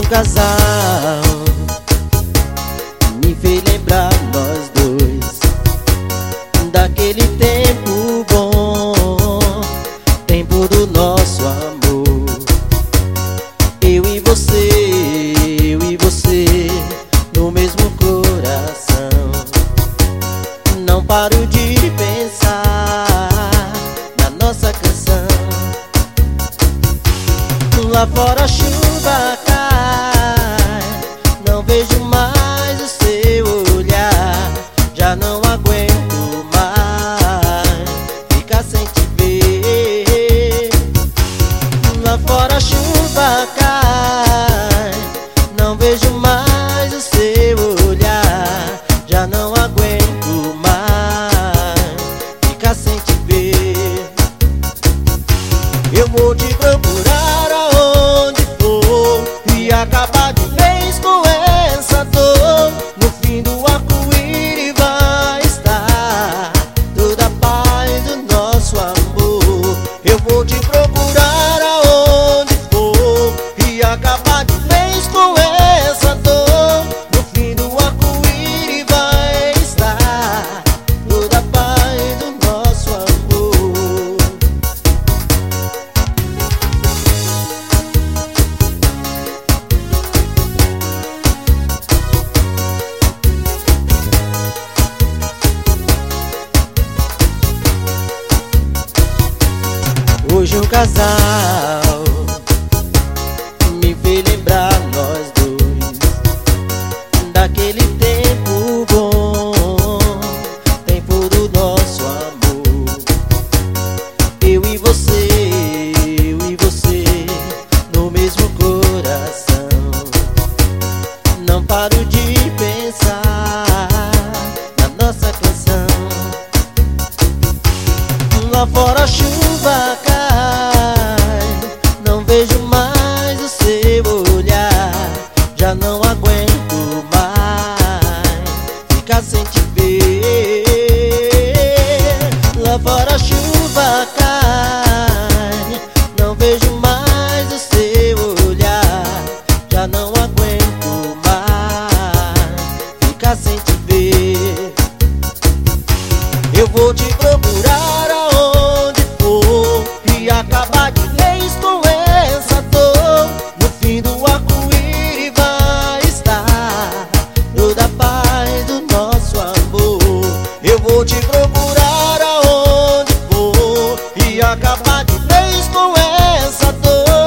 casal me fez lembrar nós dois daquele tempo bom, tempo do nosso amor. Eu e você, no mesmo coração. Não paro de pensar na nossa canção. Lá fora a chuva cai, não vejo mais o seu olhar. Já não aguento mais ficar sem te ver. Lá fora a chuva cai, não vejo mais o seu olhar. Já não aguento mais ficar sem te ver. Eu vou te procurar aonde for e acabar de vez com essa dor. No fim do arco-íris vai estar toda a paz do nosso amor. Eu vou te procurar aonde for e acabar de vez com essa dor. No fim do arco-íris vai estar toda a paz do nosso amor. Hoje um casal me fez lembrar nós dois daquele tempo bom, tempo do nosso amor. Eu e você, no mesmo coração. Não paro de pensar na nossa canção. Lá fora a chuva cai, não vejo mais o seu olhar. Já não aguento mais ficar sem te ver. Lá fora a chuva cai, não vejo mais o seu olhar. Já não aguento mais ficar sem te ver. Eu vou te procurar aonde for e acabar de vez com essa dor. No fim do arco-íris vai estar toda a paz do nosso amor. Eu vou te procurar aonde for e acabar de vez com essa dor.